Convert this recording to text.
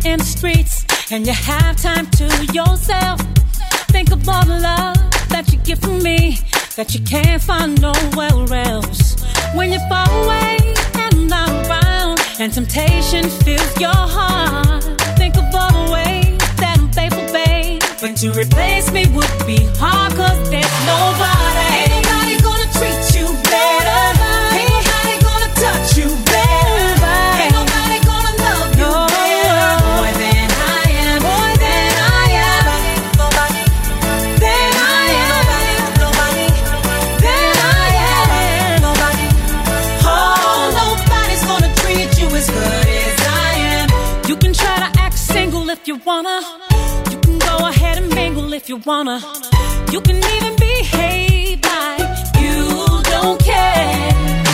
in the streets and you have time to yourself. Think of all the love that you get from me that you can't find nowhere else. When you fall away and I'm not around and temptation fills your heart, think of all the ways that I'm faithful, babe. But to replace me would be hard, cause there's nobody. Ain't nobody gonna treat you better. Ain't nobody gonna touch you better. Ain't nobody gonna love you better. More than I am, more than I am. Nobody, than I am. Nobody, than I am. Nobody. Oh, nobody's gonna treat you as good as I am. You can try to act single if you wanna. You can go ahead and mingle if you wanna. You can even behave like you don't care.